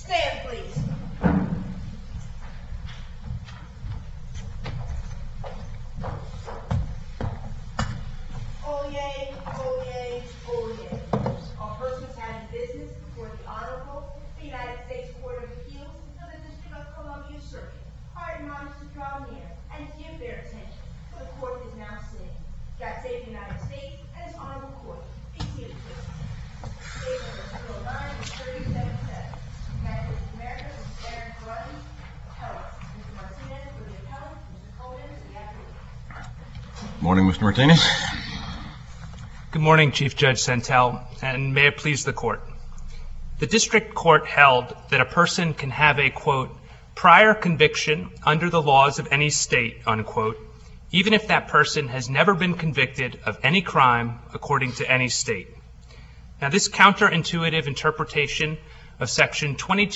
Stand, please. Oyez, oyez, oyez. All persons having business before the Honorable United States Court of Appeals for the District of Columbia Circuit are admonished to draw near and give their attention, for the court is now sitting. God save the United States and its honorable court. Be seated, please. Case number 209 is 37-7. United States of America, Mr. Aaron Grundy, appellant. Mr. Martinez for the appellant, Mr. Coleman for the appellant. Morning, Mr. Martinez. Good morning, Chief Judge Sentel, and may it please the court. The district court held that a person can have a, quote, prior conviction under the laws of any state, unquote, even if that person has never been convicted of any crime according to any state. Now, this counterintuitive interpretation of Section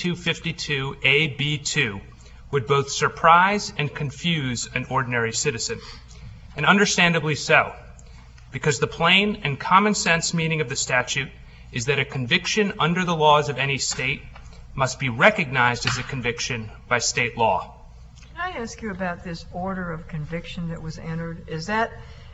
2252A(b)(2) would both surprise and confuse an ordinary citizen, and understandably so, because the plain and common sense meaning of the statute is that a conviction under the laws of any state must be recognized as a conviction by state law. Can I ask you about this order of conviction that was entered? Is that,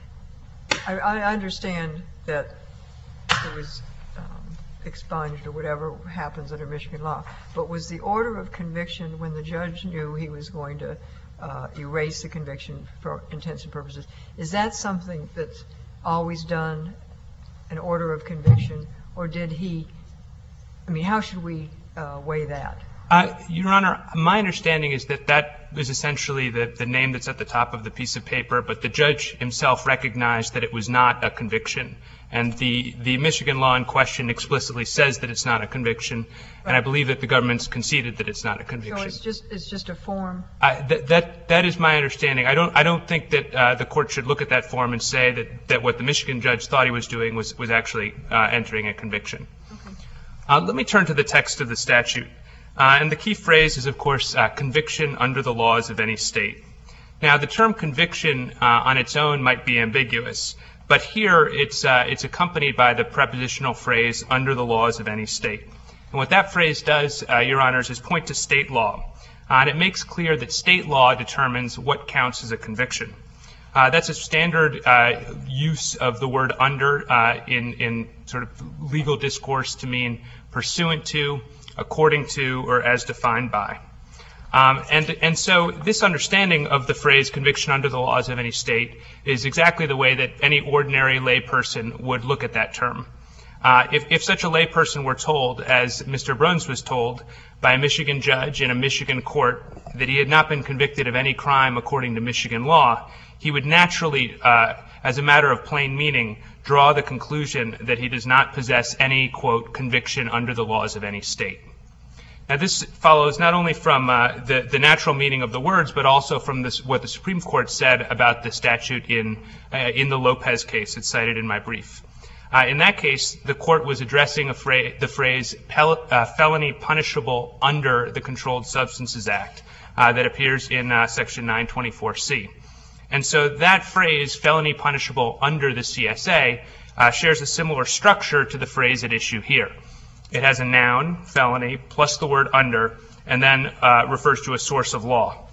I understand that it was expunged or whatever happens under Michigan law, but was the order of conviction when the judge knew he was going to erase the conviction for intents and purposes, is that something that's always done, an order of conviction, or did he, I mean, how should we weigh that? Your Honor, my understanding is that that is essentially the name that's at the top of the piece of paper, but the judge himself recognized that it was not a conviction. And the Michigan law in question explicitly says that it's not a conviction, and I believe that the government's conceded that it's not a conviction. So it's just a form? That is my understanding. I don't think that the court should look at that form and say that what the Michigan judge thought he was doing was actually entering a conviction. Okay. Let me turn to the text of the statute. And the key phrase is, of course, conviction under the laws of any state. Now, the term conviction on its own might be ambiguous, but here it's accompanied by the prepositional phrase under the laws of any state. And what that phrase does, Your Honors, is point to state law. And it makes clear that state law determines what counts as a conviction. That's a standard use of the word under in sort of legal discourse to mean pursuant to, according to, or as defined by. And so this understanding of the phrase conviction under the laws of any state is exactly the way that any ordinary layperson would look at that term. If such a layperson were told, as Mr. Bruns was told by a Michigan judge in a Michigan court, that he had not been convicted of any crime according to Michigan law, he would naturally, as a matter of plain meaning, draw the conclusion that he does not possess any, quote, conviction under the laws of any state. Now, this follows not only from the natural meaning of the words, but also from what the Supreme Court said about the statute in the Lopez case. It's cited in my brief. In that case, the court was addressing the phrase felony punishable under the Controlled Substances Act that appears in Section 924C. And so that phrase, felony punishable under the CSA, shares a similar structure to the phrase at issue here. It has a noun, felony, plus the word under, and then refers to a source of law.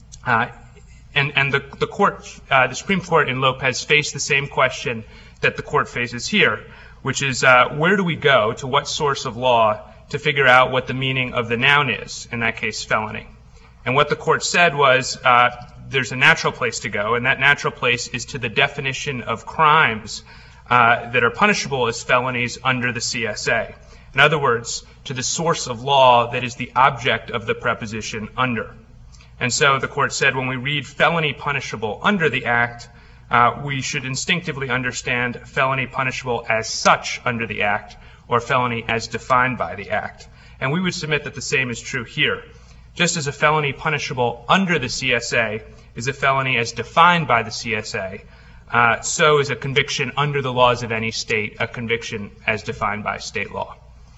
And the Supreme Court in Lopez faced the same question that the court faces here, which is where do we go to what source of law to figure out what the meaning of the noun is, in that case felony. And what the court said was there's a natural place to go, and that natural place is to the definition of crimes that are punishable as felonies under the CSA. In other words, to the source of law that is the object of the preposition under. And so the court said when we read felony punishable under the Act, we should instinctively understand felony punishable as such under the Act, or felony as defined by the Act. And we would submit that the same is true here. Just as a felony punishable under the CSA is a felony as defined by the CSA, so is a conviction under the laws of any state a conviction as defined by state law.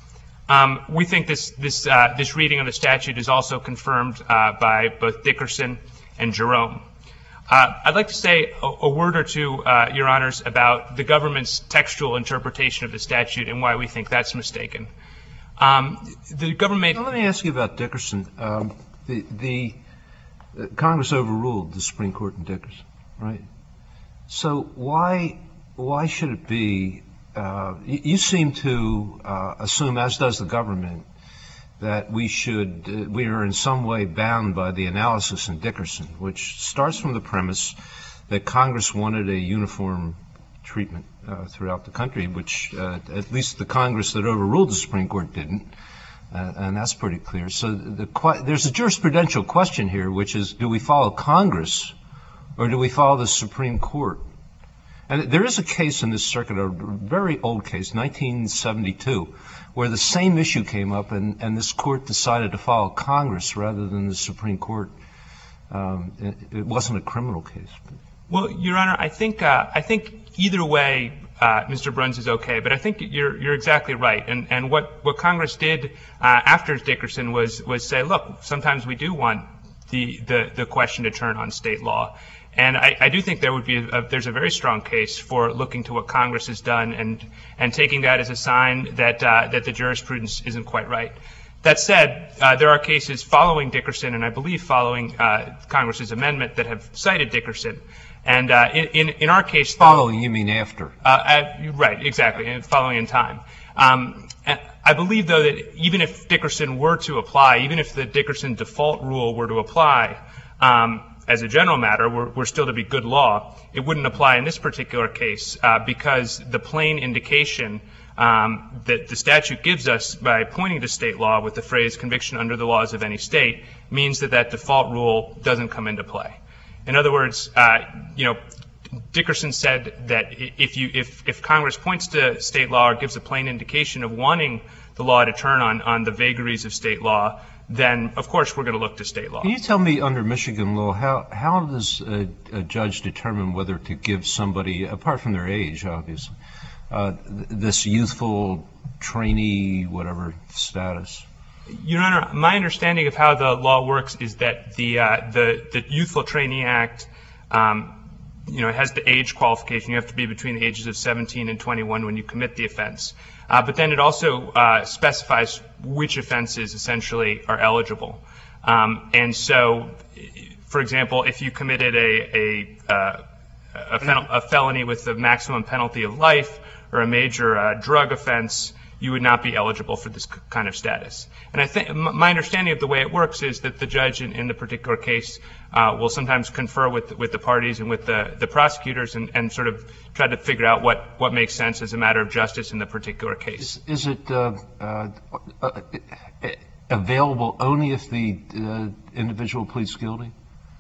We think this reading of the statute is also confirmed by both Dickerson and Jerome. I'd like to say a word or two, Your Honors, about the government's textual interpretation of the statute and why we think that's mistaken. The government. Now, let me ask you about Dickerson. The Congress overruled the Supreme Court in Dickerson, right? So why should it be? You seem to assume, as does the government, that we are in some way bound by the analysis in Dickerson, which starts from the premise that Congress wanted a uniform treatment throughout the country, which at least the Congress that overruled the Supreme Court didn't, and that's pretty clear. So there's a jurisprudential question here, which is, do we follow Congress or do we follow the Supreme Court? And there is a case in this circuit, a very old case, 1972, where the same issue came up, and this court decided to follow Congress rather than the Supreme Court. It wasn't a criminal case. Well, Your Honor, I think either way, Mr. Bruns is okay, but I think you're exactly right. And what Congress did after Dickerson was say, look, sometimes we do want the question to turn on state law. And I do think there's a very strong case for looking to what Congress has done and taking that as a sign that the jurisprudence isn't quite right. That said, there are cases following Dickerson, and I believe following Congress's amendment, that have cited Dickerson. And in our case, following, you mean after? Right, exactly, and following in time. I believe, though, that even if Dickerson were to apply, even if the Dickerson default rule were to apply, as a general matter, were still to be good law, it wouldn't apply in this particular case because the plain indication that the statute gives us by pointing to state law with the phrase conviction under the laws of any state means that default rule doesn't come into play. In other words, Dickerson said that if Congress points to state law or gives a plain indication of wanting the law to turn on the vagaries of state law, then of course we're going to look to state law. Can you tell me, under Michigan law, how does a judge determine whether to give somebody, apart from their age, obviously, this youthful trainee, whatever status? Your Honor, my understanding of how the law works is that the Youthful Trainee Act, has the age qualification. You have to be between the ages of 17 and 21 when you commit the offense. But then it also specifies which offenses essentially are eligible. And so, for example, if you committed a felony with the maximum penalty of life or a major drug offense, you would not be eligible for this kind of status. And I think my understanding of the way it works is that the judge in the particular case will sometimes confer with the parties and with the prosecutors and sort of try to figure out what makes sense as a matter of justice in the particular case. Is it available only if the individual pleads guilty?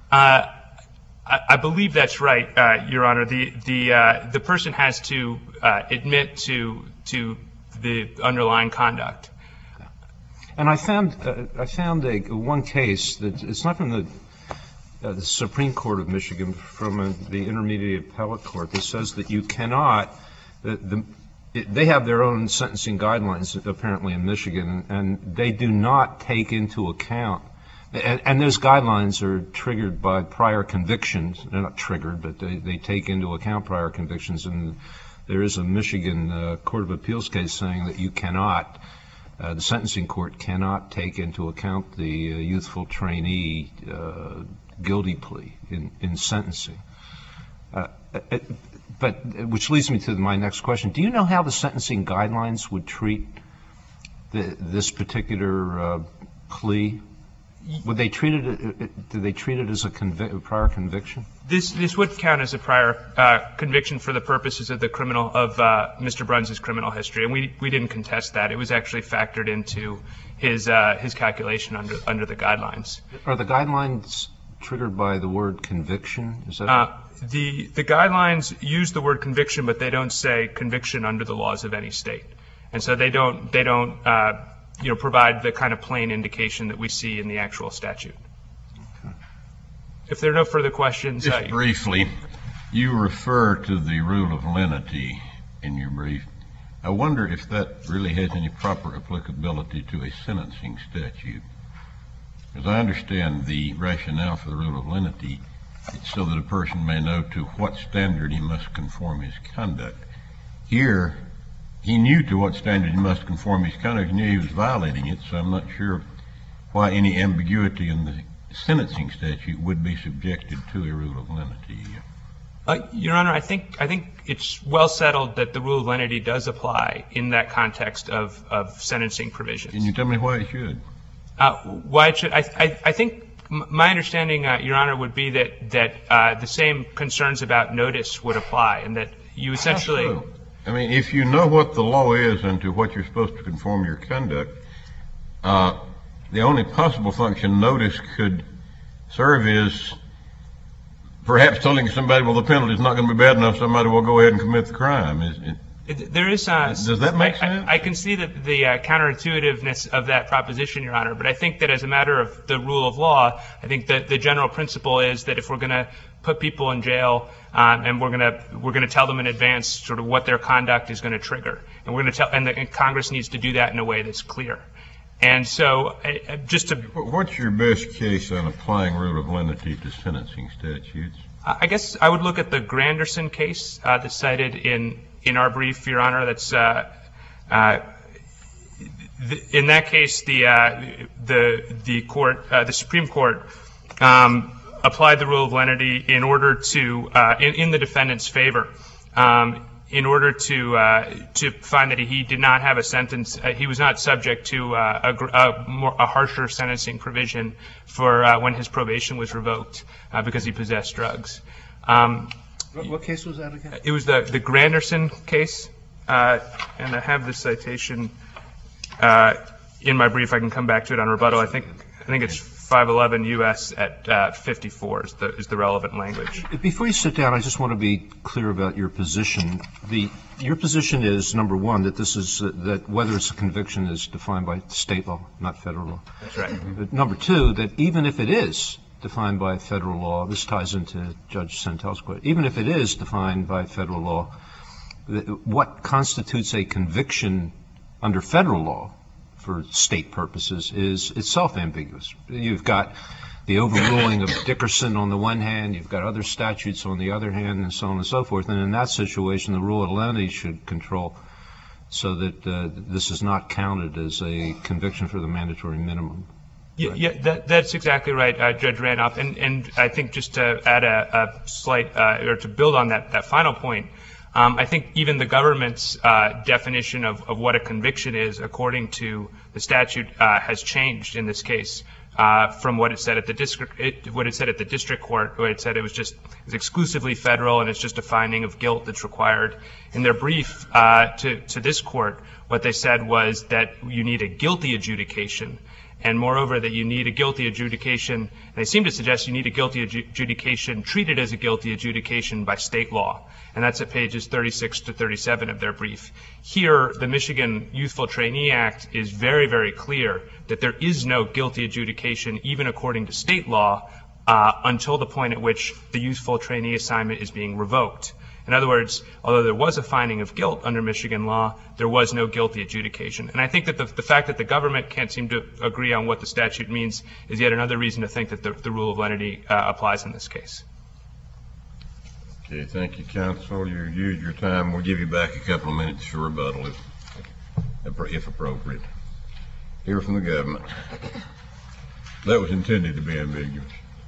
I believe that's right, Your Honor. The person has to admit to the underlying conduct. And I found one case that it's not from the Supreme Court of Michigan, from the Intermediate Appellate Court, that says that you cannot. They have their own sentencing guidelines apparently in Michigan, and they do not take into account. And those guidelines are triggered by prior convictions. They're not triggered, but they take into account prior convictions. And there is a Michigan Court of Appeals case saying that you cannot, the sentencing court cannot take into account the youthful trainee guilty plea in sentencing. But which leads me to my next question. Do you know how the sentencing guidelines would treat this particular plea? Would they treat it? Do they treat it as a prior conviction? This would count as a prior conviction for the purposes of Mr. Bruns' criminal history, and we didn't contest that. It was actually factored into his calculation under the guidelines. Are the guidelines Triggered by the word conviction? Is that the guidelines use the word conviction, but they don't say conviction under the laws of any state, and so they don't provide the kind of plain indication that we see in the actual statute. Okay. If there are no further questions, just briefly, you refer to the rule of lenity in your brief. I wonder if that really has any proper applicability to a sentencing statute. As I understand the rationale for the rule of lenity, it's so that a person may know to what standard he must conform his conduct. Here, he knew to what standard he must conform. He kind of knew he was violating it, so I'm not sure why any ambiguity in the sentencing statute would be subjected to a rule of lenity. Your Honor, I think it's well settled that the rule of lenity does apply in that context of sentencing provisions. Can you tell me why it should? Why it should? I think my understanding, Your Honor, would be that the same concerns about notice would apply, and that you essentially. How so? I mean, if you know what the law is and to what you're supposed to conform your conduct, the only possible function notice could serve is perhaps telling somebody, well, the penalty is not going to be bad enough, somebody will go ahead and commit the crime. Does that make sense? I can see the counterintuitiveness of that proposition, Your Honor, but I think that as a matter of the rule of law, I think that the general principle is that if we're going to put people in jail and we're going to tell them in advance sort of what their conduct is going to trigger, and we're going to tell, and Congress needs to do that in a way that's clear. And so, just to... What's your best case on applying rule of lenity to sentencing statutes? I guess I would look at the Granderson case that's cited in our brief, Your Honor. That's in that case, the Supreme Court applied the rule of lenity in order to in the defendant's favor. In order to find that he did not have a sentence, he was not subject to a harsher sentencing provision for when his probation was revoked because he possessed drugs. What case was that again? It was the Granderson case, and I have the citation in my brief. I can come back to it on rebuttal. I think it's 511 U.S. at 54 is the relevant language. Before you sit down, I just want to be clear about your position. Your position is, number one, that this is that whether it's a conviction is defined by state law, not federal law. That's right. Number two, that even if it is defined by federal law, this ties into Judge Sentel's question, even if it is defined by federal law, what constitutes a conviction under federal law for state purposes is itself ambiguous. You've got the overruling of Dickerson on the one hand, you've got other statutes on the other hand, and so on and so forth. And in that situation, the rule of lenity should control so that this is not counted as a conviction for the mandatory minimum. Right? Yeah, that's exactly right, Judge Randolph. And I think just to add a slight, or to build on that final point, I think even the government's definition of what a conviction is, according to the statute, has changed in this case from what it said at the district court, where it said it was exclusively federal and it's just a finding of guilt that's required. In their brief to this court, what they said was that you need a guilty adjudication. And moreover, that you need a guilty adjudication, and they seem to suggest you need a guilty adjudication treated as a guilty adjudication by state law. And that's at pages 36 to 37 of their brief. Here, the Michigan Youthful Trainee Act is very, very clear that there is no guilty adjudication, even according to state law, until the point at which the youthful trainee assignment is being revoked. In other words, although there was a finding of guilt under Michigan law, there was no guilty adjudication. And I think that the fact that the government can't seem to agree on what the statute means is yet another reason to think that the rule of lenity applies in this case. Okay, thank you, counsel. You've used your time. We'll give you back a couple of minutes for rebuttal if appropriate. Hear from the government. That was intended to be ambiguous.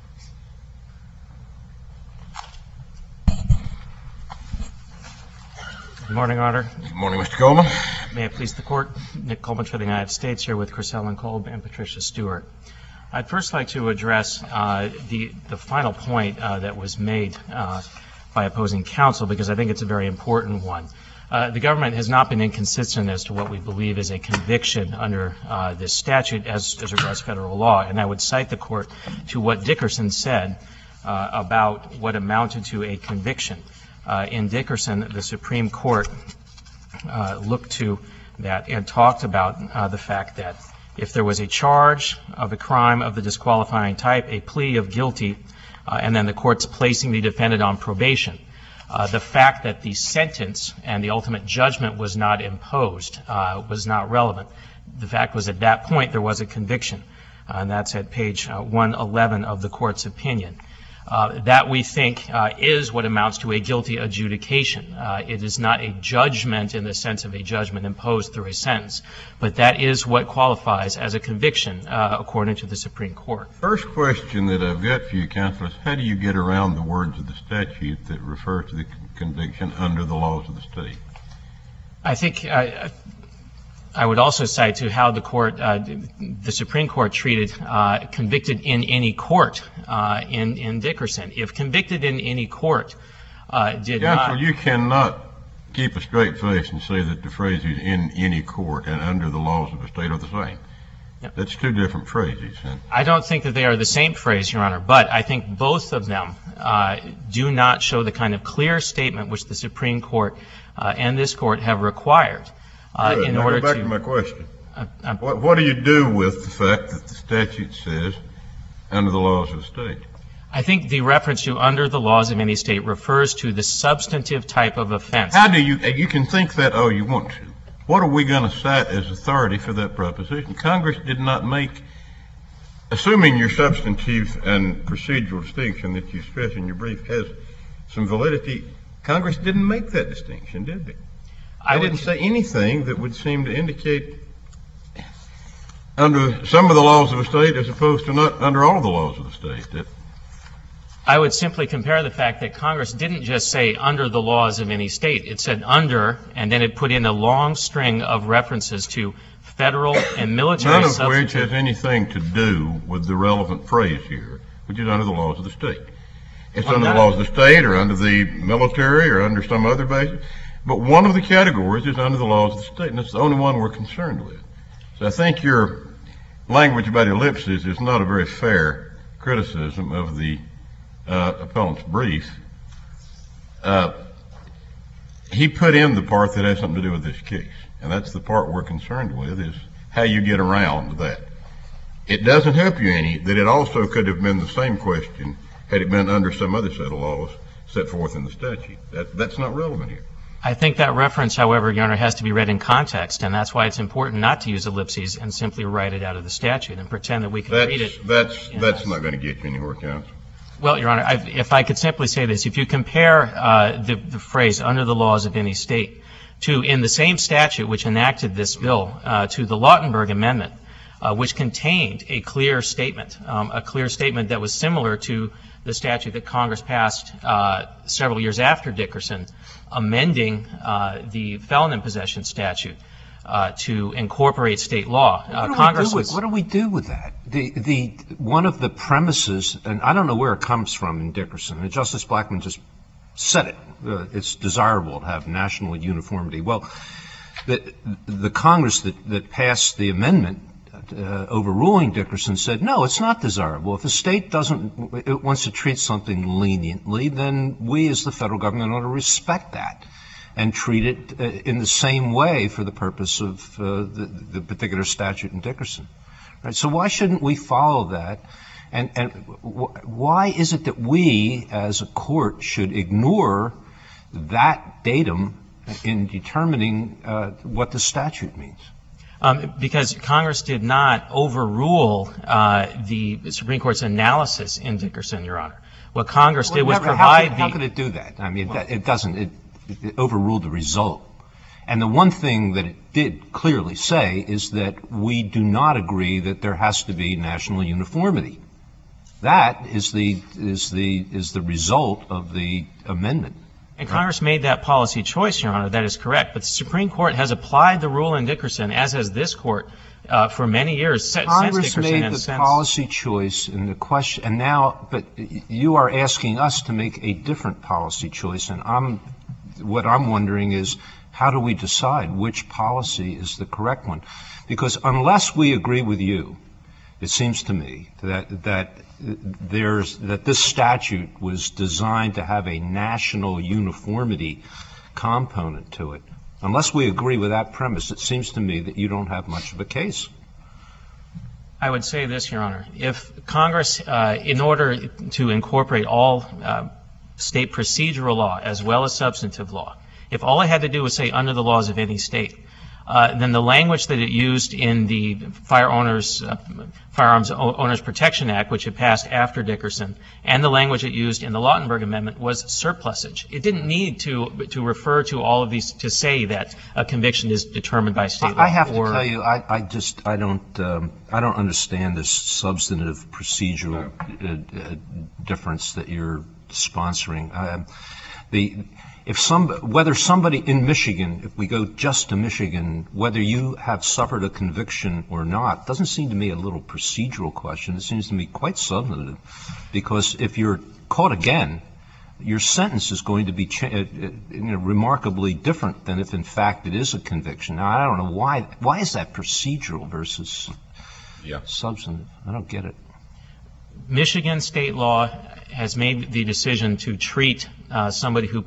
Good morning, Your Honor. Good morning, Mr. Coleman. May it please the Court. Nick Coleman for the United States, here with Chris Ellen Kolb and Patricia Stewart. I'd first like to address the final point that was made by opposing counsel, because I think it's a very important one. The government has not been inconsistent as to what we believe is a conviction under this statute as regards federal law. And I would cite the Court to what Dickerson said about what amounted to a conviction. In Dickerson, the Supreme Court looked to that and talked about the fact that if there was a charge of a crime of the disqualifying type, a plea of guilty, and then the court's placing the defendant on probation, the fact that the sentence and the ultimate judgment was not imposed was not relevant. The fact was at that point there was a conviction, and that's at page 111 of the court's opinion. That, we think, is what amounts to a guilty adjudication. It is not a judgment in the sense of a judgment imposed through a sentence, but that is what qualifies as a conviction according to the Supreme Court. First question that I've got for you, Counselor, is how do you get around the words of the statute that refer to the conviction under the laws of the state? I think I would also cite to how the Supreme Court treated convicted in any court in Dickerson. If convicted in any court did not... Counsel, you cannot keep a straight face and say that the phrases in any court and under the laws of the state are the same. Yep. That's two different phrases. I don't think that they are the same phrase, Your Honor, but I think both of them do not show the kind of clear statement which the Supreme Court and this Court have required. In order go back to my question. What do you do with the fact that the statute says under the laws of the state? I think the reference to under the laws of any state refers to the substantive type of offense. How do you can think that all you want to. What are we going to cite as authority for that proposition? Congress did not make, assuming your substantive and procedural distinction that you stress in your brief has some validity, Congress didn't make that distinction, did they? I didn't say anything that would seem to indicate under some of the laws of the state as opposed to not under all of the laws of the state. I would simply compare the fact that Congress didn't just say under the laws of any state. It said under, and then it put in a long string of references to federal and military none of substantive... which has anything to do with the relevant phrase here, which is under the laws of the state. It's under the laws of the state or under the military or under some other basis. But one of the categories is under the laws of the state, and it's the only one we're concerned with. So I think your language about ellipses is not a very fair criticism of the appellant's brief. He put in the part that has something to do with this case, and that's the part we're concerned with, is how you get around that. It doesn't help you any that it also could have been the same question had it been under some other set of laws set forth in the statute. That's not relevant here. I think that reference, however, Your Honor, has to be read in context, and that's why it's important not to use ellipses and simply write it out of the statute and pretend that we can read it. That's not going to get you anywhere, counsel. Well, Your Honor, if I could simply say this, if you compare the phrase under the laws of any state to, in the same statute which enacted this bill, to the Lautenberg Amendment, which contained a clear statement that was similar to the statute that Congress passed several years after Dickerson, amending the felon in possession statute to incorporate state law. What do we do with that? One of the premises, and I don't know where it comes from in Dickerson, and Justice Blackmun just said it, it's desirable to have national uniformity. Well, the Congress that passed the amendment overruling Dickerson said, no, it's not desirable. If a state wants to treat something leniently, then we as the federal government ought to respect that and treat it in the same way for the purpose of the particular statute in Dickerson. Right? So why shouldn't we follow that? And why is it that we as a court should ignore that datum in determining what the statute means? Because Congress did not overrule the Supreme Court's analysis in Dickerson, Your Honor. What Congress did was provide How could it do that? I mean, it doesn't. It overruled the result. And the one thing that it did clearly say is that we do not agree that there has to be national uniformity. That is the result of the amendment. And Congress made that policy choice, Your Honor. That is correct. But the Supreme Court has applied the rule in Dickerson, as has this Court, for many years since Congress Dickerson. made the policy choice in the question, and now, but you are asking us to make a different policy choice, and what I'm wondering is, how do we decide which policy is the correct one? Because unless we agree with you, it seems to me that this statute was designed to have a national uniformity component to it. Unless we agree with that premise, it seems to me that you don't have much of a case. I would say this, Your Honor. If Congress, in order to incorporate all state procedural law as well as substantive law, if all it had to do was say under the laws of any state, then the language that it used in the Firearms Owners Protection Act, which it passed after Dickerson, and the language it used in the Lautenberg Amendment was surplusage. It didn't need to refer to all of these to say that a conviction is determined by state law. I have to tell you, I don't understand this substantive procedural difference that you're sponsoring. Whether somebody in Michigan, if we go just to Michigan, whether you have suffered a conviction or not, doesn't seem to me a little procedural question. It seems to me quite substantive, because if you're caught again, your sentence is going to be remarkably different than if in fact it is a conviction. Now, I don't know why is that procedural versus substantive? I don't get it. Michigan state law has made the decision to treat somebody who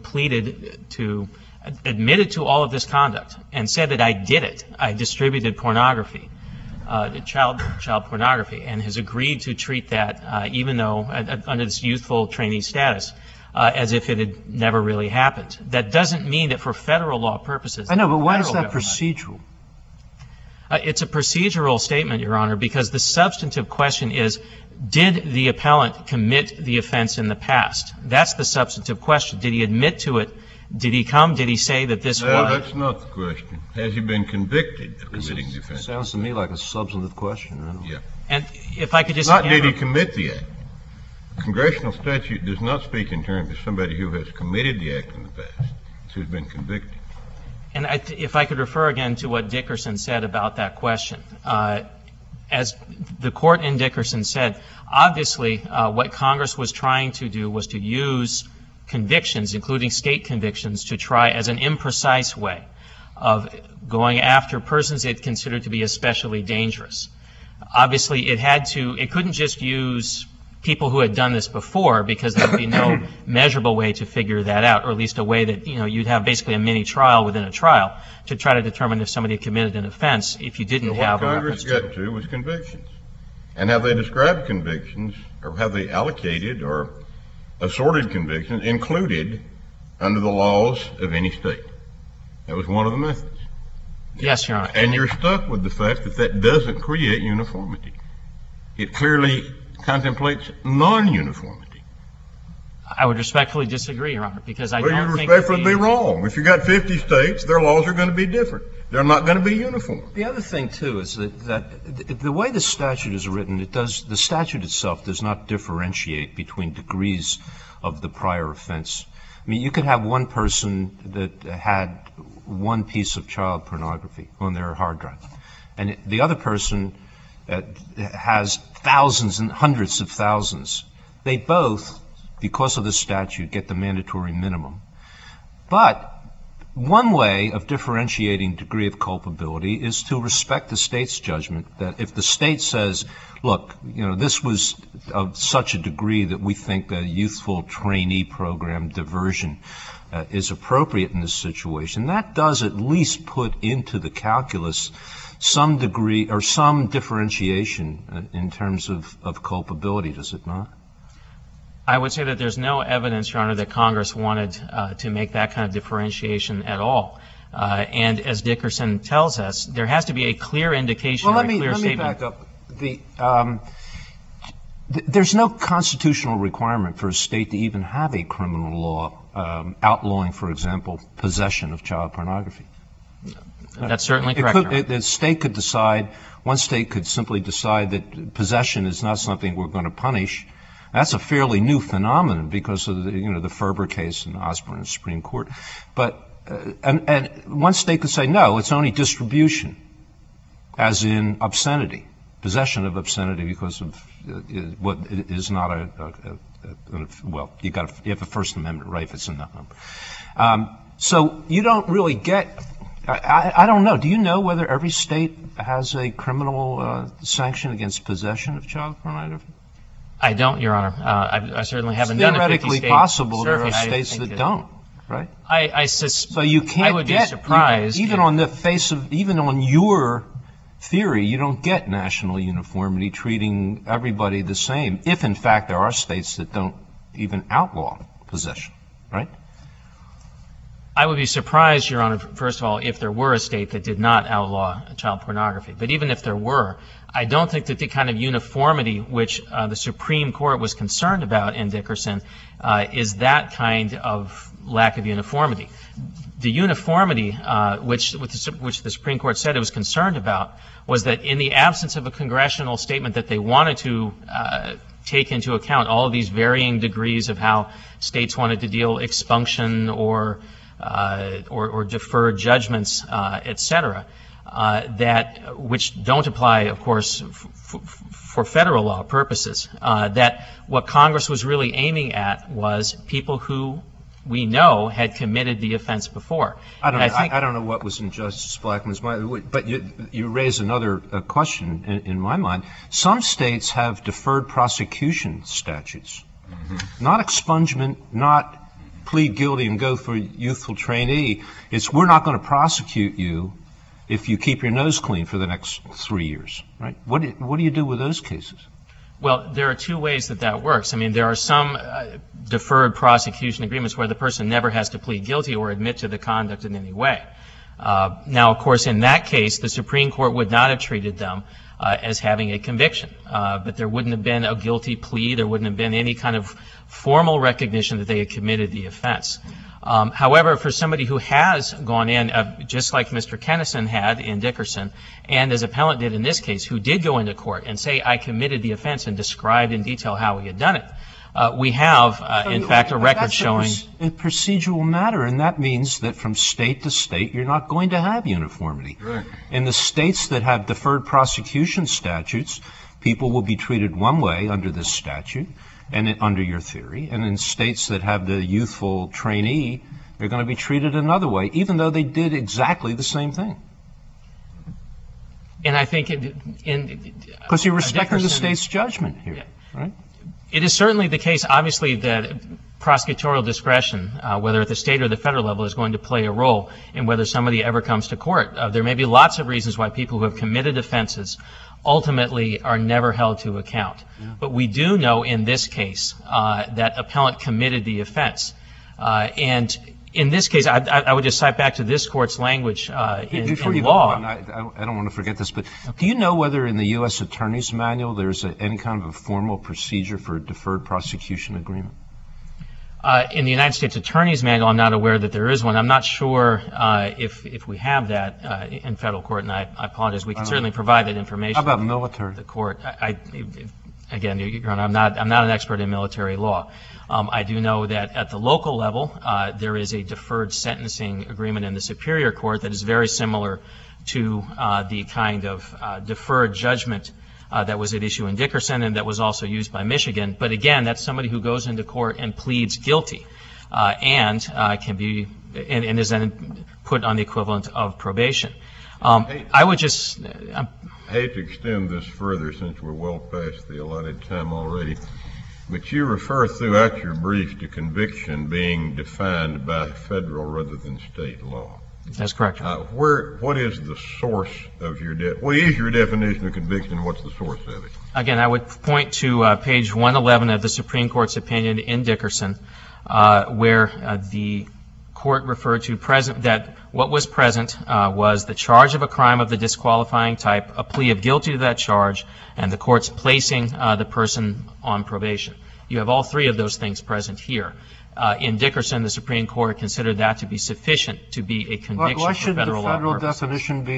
admitted to all of this conduct and said that I did it. I distributed pornography, child pornography, and has agreed to treat that, even though under this youthful trainee status, as if it had never really happened. That doesn't mean that for federal law purposes. I know, but why is that procedural? It's a procedural statement, Your Honor, because the substantive question is, did the appellant commit the offense in the past? That's the substantive question. Did he admit to it? Did he say that this was? No, that's not the question. Has he been convicted of committing the offense? Sounds to me like a substantive question. Yeah. And if I could just... Not did he commit the act. Congressional statute does not speak in terms of somebody who has committed the act in the past. It's who's been convicted. And if I could refer again to what Dickerson said about that question. As the court in Dickerson said, obviously what Congress was trying to do was to use convictions, including state convictions, to try as an imprecise way of going after persons it considered to be especially dangerous. Obviously it couldn't just use people who had done this before, because there would be no measurable way to figure that out, or at least a way that, you'd have basically a mini trial within a trial to try to determine if somebody had committed an offense if you didn't have a reference to it. What Congress got to was convictions. And how they described convictions, or how they allocated or assorted convictions, included under the laws of any state. That was one of the methods. Yes, Your Honor. And you're stuck with the fact that doesn't create uniformity. It clearly contemplates non-uniformity. I would respectfully disagree, Your Honor, because I don't think... Well, you're respectfully wrong. If you got 50 states, their laws are going to be different. They're not going to be uniform. The other thing, too, is that the way the statute is written, the statute itself does not differentiate between degrees of the prior offense. I mean, you could have one person that had one piece of child pornography on their hard drive, and the other person has thousands and hundreds of thousands. They both, because of the statute, get the mandatory minimum. But one way of differentiating degree of culpability is to respect the state's judgment that if the state says, look, this was of such a degree that we think the youthful trainee program diversion is appropriate in this situation, that does at least put into the calculus some degree or some differentiation in terms of culpability, does it not? I would say that there's no evidence, Your Honor, that Congress wanted to make that kind of differentiation at all. And as Dickerson tells us, there has to be a clear indication or a clear statement. Well, let me back up. There's no constitutional requirement for a state to even have a criminal law outlawing, for example, possession of child pornography. That's certainly correct. The state could decide, one state could simply decide that possession is not something we're going to punish. That's a fairly new phenomenon because of the Ferber case in Osborne and Supreme Court. But and one state could say no, it's only distribution, as in obscenity, possession of obscenity because of what is not you have a First Amendment right if it's in the home. So you don't really get. I don't know. Do you know whether every state has a criminal sanction against possession of child pornography? I don't, Your Honor. I certainly haven't done it. Theoretically possible. There are states that don't, right? So you can't I would be surprised. Even on the face of, even on your theory, you don't get national uniformity treating everybody the same. If in fact there are states that don't even outlaw possession, right? I would be surprised, Your Honor, first of all, if there were a state that did not outlaw child pornography. But even if there were, I don't think that the kind of uniformity which the Supreme Court was concerned about in Dickerson is that kind of lack of uniformity. The uniformity which the Supreme Court said it was concerned about was that in the absence of a congressional statement that they wanted to take into account all of these varying degrees of how states wanted to deal expunction or deferred judgments, et cetera, that which don't apply, of course, for federal law purposes. That what Congress was really aiming at was people who we know had committed the offense before. I don't know what was in Justice Blackmun's mind, but you raise another question in my mind. Some states have deferred prosecution statutes, not expungement, not plead guilty and go for youthful trainee. It's we're not going to prosecute you if you keep your nose clean for the next 3 years, right? What do you do with those cases? Well, there are two ways that works. I mean, there are some deferred prosecution agreements where the person never has to plead guilty or admit to the conduct in any way. Now, of course, in that case, the Supreme Court would not have treated them as having a conviction, but there wouldn't have been a guilty plea. There wouldn't have been any kind of formal recognition that they had committed the offense. However, for somebody who has gone in, just like Mr. Kennison had in Dickerson, and as appellant did in this case, who did go into court and say, I committed the offense and described in detail how he had done it, we have, in fact, a record showing. A procedural matter, and that means that from state to state, you're not going to have uniformity. Right. In the states that have deferred prosecution statutes, people will be treated one way under this statute, and under your theory, and in states that have the youthful trainee, they're going to be treated another way, even though they did exactly the same thing. And I think because you're respecting the state's judgment here, right? It is certainly the case, obviously, that prosecutorial discretion, whether at the state or the federal level, is going to play a role in whether somebody ever comes to court. There may be lots of reasons why people who have committed offenses ultimately are never held to account. Yeah. But we do know in this case that appellant committed the offense. And in this case, I would just cite back to this court's language in law. I don't want to forget this, but do you know whether in the U.S. Attorney's Manual there's any kind of a formal procedure for a deferred prosecution agreement? In the United States Attorney's Manual, I'm not aware that there is one. I'm not sure if we have that in federal court, and I apologize. We can certainly provide that information. How about military? The court. Again, Your Honor, I'm not an expert in military law. I do know that at the local level, there is a deferred sentencing agreement in the Superior Court that is very similar to the kind of deferred judgment that was at issue in Dickerson and that was also used by Michigan. But again, that's somebody who goes into court and pleads guilty and can be and is then put on the equivalent of probation. I would just I hate to extend this further since we're well past the allotted time already, but you refer throughout your brief to conviction being defined by federal rather than state law. That's correct. What is the source of what is your definition of conviction? What's the source of it? Again, I would point to page 111 of the Supreme Court's opinion in Dickerson, where the court referred to that what was present was the charge of a crime of the disqualifying type, a plea of guilty to that charge, and the court's placing the person on probation. You have all three of those things present here. In Dickerson, the Supreme Court considered that to be sufficient to be a conviction for federal law purposes. Why shouldn't the federal definition be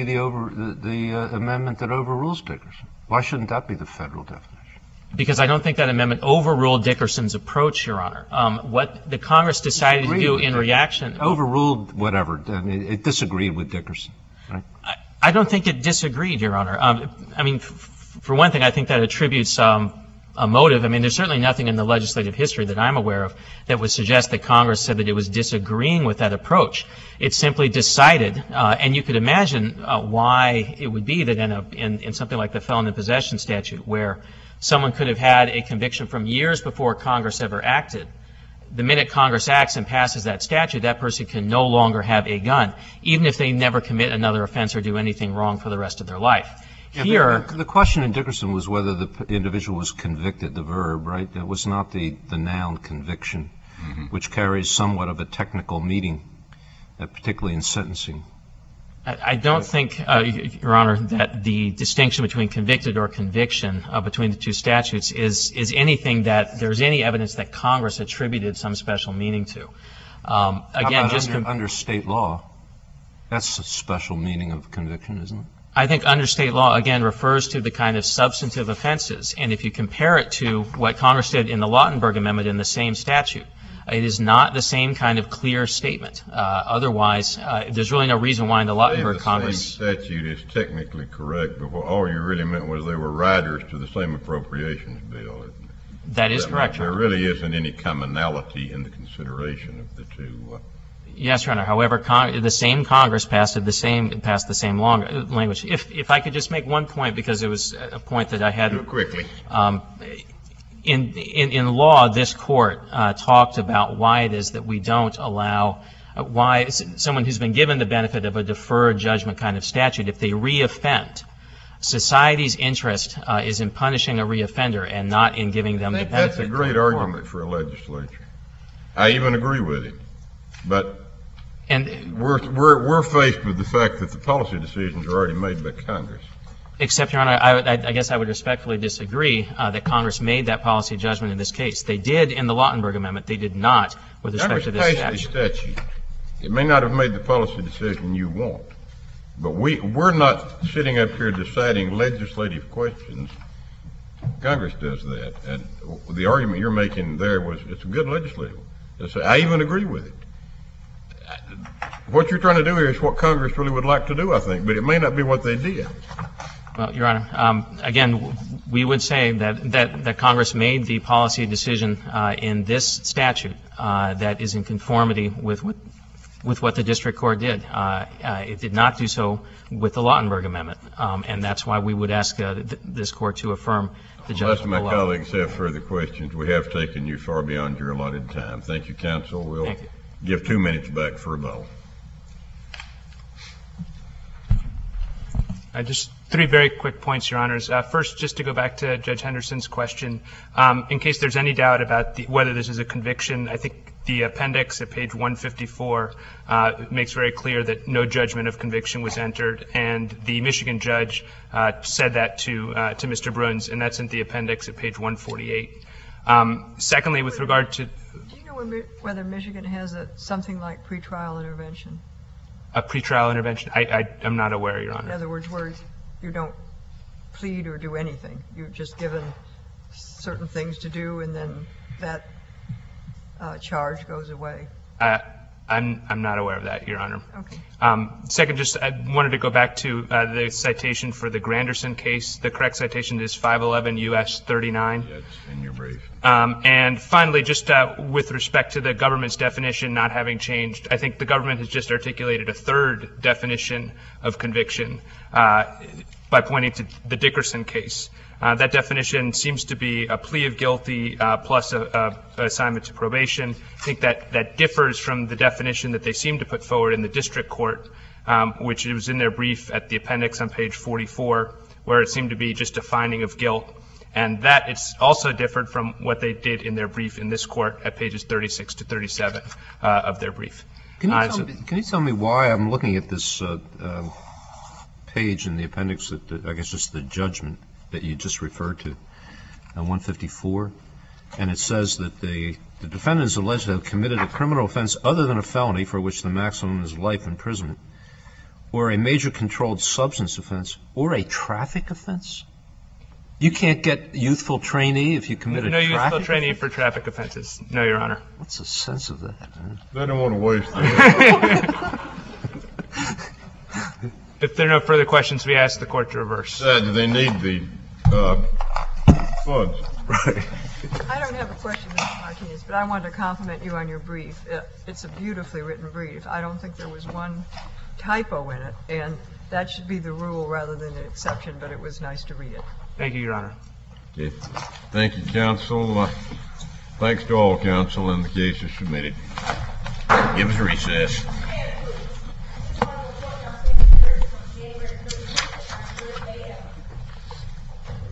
the amendment that overrules Dickerson? Why shouldn't that be the federal definition? Because I don't think that amendment overruled Dickerson's approach, Your Honor. What the Congress decided to do in reaction... Overruled whatever. I mean, it disagreed with Dickerson, right? I don't think it disagreed, Your Honor. I mean, for one thing, I think that attributes a motive. I mean, there's certainly nothing in the legislative history that I'm aware of that would suggest that Congress said that it was disagreeing with that approach. It simply decided, and you could imagine why it would be that in something like the felon in possession statute, where someone could have had a conviction from years before Congress ever acted. The minute Congress acts and passes that statute, that person can no longer have a gun, even if they never commit another offense or do anything wrong for the rest of their life. Here, the question in Dickerson was whether the individual was convicted, the verb, right? It was not the noun conviction, which carries somewhat of a technical meaning. particularly in sentencing. I don't think, Your Honor, that the distinction between convicted or conviction between the two statutes is anything that there's any evidence that Congress attributed some special meaning to. Again, just under state law, that's a special meaning of conviction, isn't it? I think under state law, again, refers to the kind of substantive offenses. And if you compare it to what Congress did in the Lautenberg Amendment in the same statute, it is not the same kind of clear statement. Otherwise, there's really no reason why in the Lautenberg Congress... The same statute is technically correct, but what all you really meant was they were riders to the same appropriations bill. That is correct, Your There Honor. really isn't any commonality in the consideration of the two. Yes, Your Honor. However, the same Congress passed the same language. If I could just make one point, because it was a point that I had... Do it quickly. In law, this Court talked about why it is that we don't allow, why someone who's been given the benefit of a deferred judgment kind of statute, if they reoffend, society's interest is in punishing a reoffender and not in giving them the benefit. That's a great argument for a legislature. I even agree with it. But we're faced with the fact that the policy decisions are already made by Congress. Except, Your Honor, I guess I would respectfully disagree that Congress made that policy judgment in this case. They did in the Lautenberg Amendment. They did not with respect to this Congress statute. passed a statute. It may not have made the policy decision you want, but we're not sitting up here deciding legislative questions. Congress does that. And the argument you're making there was it's a good legislative. I even agree with it. What you're trying to do here is what Congress really would like to do, I think, but it may not be what they did. Well, Your Honor, again, we would say that Congress made the policy decision in this statute that is in conformity with what the district court did. It did not do so with the Lautenberg Amendment, and that's why we would ask this court to affirm the judgment below. Unless my colleagues have further questions, we have taken you far beyond your allotted time. Thank you, counsel. We'll give 2 minutes back for rebuttal. Just 3 very quick points, Your Honors. First, just to go back to Judge Henderson's question, in case there's any doubt about whether this is a conviction, I think the appendix at page 154 makes very clear that no judgment of conviction was entered, and the Michigan judge said that to Mr. Bruns, and that's in the appendix at page 148. Secondly, with regard to... Do you know whether Michigan has something like pretrial intervention? A pretrial intervention? I'm not aware, Your Honor. In other words, where you don't plead or do anything. You're just given certain things to do, and then that charge goes away. I'm not aware of that, Your Honor. Okay. Second, just I wanted to go back to the citation for the Granderson case. The correct citation is 511 U.S. 39. That's in your brief. And finally, just with respect to the government's definition not having changed, I think the government has just articulated a third definition of conviction by pointing to the Dickerson case. That definition seems to be a plea of guilty plus a assignment to probation. I think that differs from the definition that they seem to put forward in the district court, which was in their brief at the appendix on page 44, where it seemed to be just a finding of guilt. And that it's also differed from what they did in their brief in this court at pages 36 to 37 of their brief. Can you tell me why I'm looking at this page in the appendix, I guess just the judgment that you just referred to, 154, and it says that the defendant is alleged to have committed a criminal offense other than a felony for which the maximum is life imprisonment, or a major controlled substance offense, or a traffic offense? You can't get youthful trainee if you commit a traffic offense? No youthful trainee for traffic offenses. No, Your Honor. What's the sense of that? Huh? They don't want to waste that. If there are no further questions, we ask the court to reverse. Do they need the funds? Right. I don't have a question, Mr. Martinez, but I wanted to compliment you on your brief. It's a beautifully written brief. I don't think there was one typo in it, and that should be the rule rather than an exception, but it was nice to read it. Thank you, Your Honor. Okay. Thank you, counsel. Thanks to all counsel, and the case is submitted. Give us a recess.